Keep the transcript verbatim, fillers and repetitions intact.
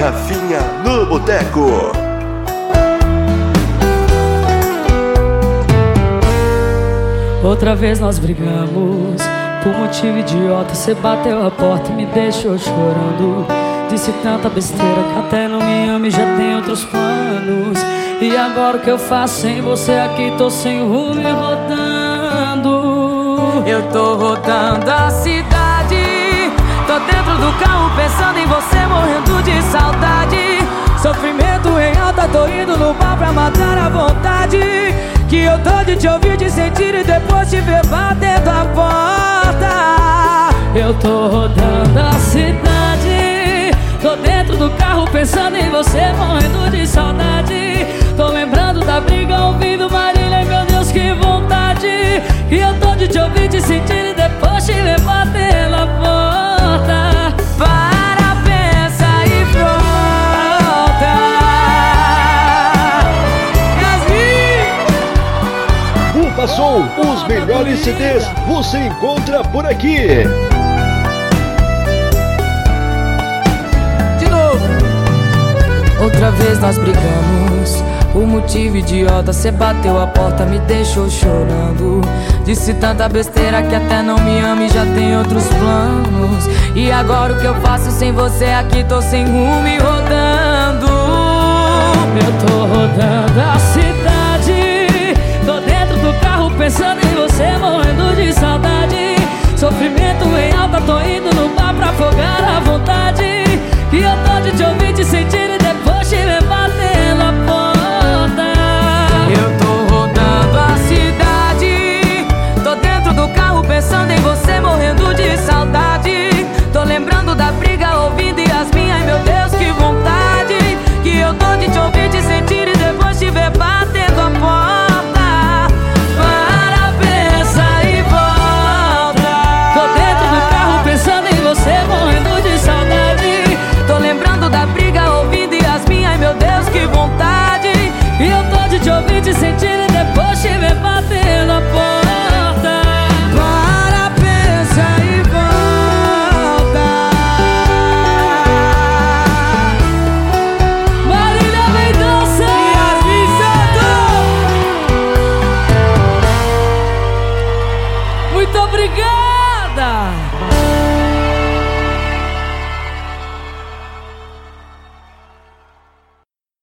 Rafinha no Boteco. Outra vez nós brigamos, por motivo idiota. Cê bateu a porta e me deixou chorando. Disse tanta besteira que até não me ama e já tem outros planos. E agora o que eu faço sem você aqui? Tô sem rumo e rodando. Eu tô rodando a cidade, tô dentro do carro pensando em você, morrendo de saudade. Sofrimento em alta, tô indo no bar pra matar a vontade. Que eu tô de te ouvir, de sentir e depois te ver batendo a porta. Eu tô rodando a cidade, tô dentro do carro pensando em você, morrendo de saudade. Tô lembrando da briga, ouvindo Marília, meu Deus, que vontade. Que eu tô de te ouvir, de sentir e depois te ver batendo a porta. Para, pensa e pronta. O Passou, os melhores C Ds você encontra por aqui. De novo. Outra vez nós brigamos, por motivo idiota. Cê bateu a porta, me deixou chorando. Disse tanta besteira que até não me ama e já tem outros planos. E agora o que eu faço sem você aqui? Tô sem rumo e rodando. Eu tô rodando a cidade, tô dentro do carro pensando em você, morrendo de saudade.